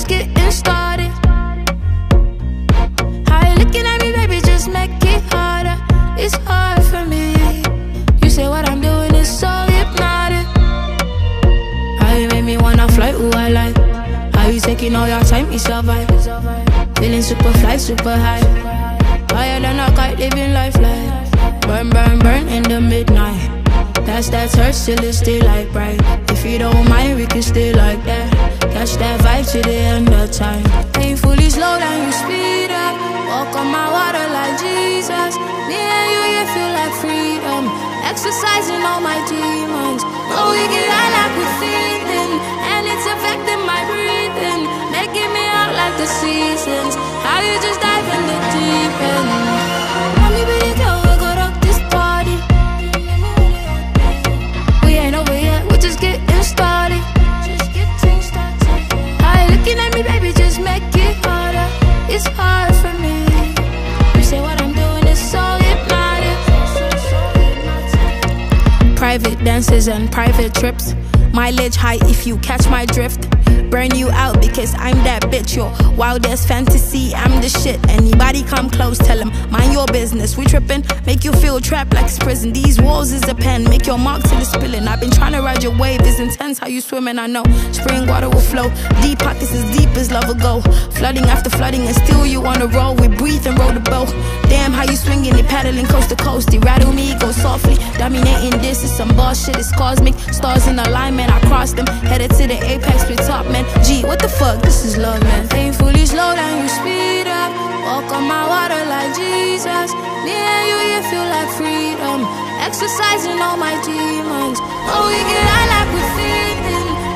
just getting started. How you looking at me, baby, just make it harder. It's hard for me. You say what I'm doing is so hypnotic. How you make me wanna fly, who I like. How you taking all your time, you survive. Feeling super fly, super high. Higher than a kite, living life like burn, burn, burn in the midnight. That's that touch till it's still like bright. If you don't mind, we can stay like that. Catch that vibe to the end of time. Painfully slow down, you speed up. Walk on my water like Jesus. Me and you, you feel like freedom. Exercising all my demons. Oh, we get high like we're feeling, and it's affecting my breathing, making me out like the seasons. How you just dive in the deep end. Mommy, baby, girl, we go rock this party. We ain't over yet, we're just getting started. How you looking at me, baby, just make it harder. It's hard for me. You say what I'm doing is so hypnotic. Private dances and private trips. Mileage high if you catch my drift. Burn you out because I'm that bitch. Your wildest fantasy, I'm the shit. Anybody come close, tell them mind your business. We trippin', make you feel trapped like it's prison. These walls is a pen, make your mark till it's spilling. I've been trying to ride your wave, it's intense how you swimming. I know spring water will flow, deep pockets as deep as love will go. Flooding after flooding and still you wanna roll. We breathe and roll the boat. Damn how you swinging it, paddling coast to coast. You rattle me, go softly, dominating this is some boss shit. It's cosmic, stars in alignment, I crossed them. Headed to the apex with top men. G, what the fuck, this is love, man. Painfully slow down, you speed up. Walk on my water like Jesus. Me and you, you feel like freedom. Exercising all my demons. Oh, we get high like we're feeling,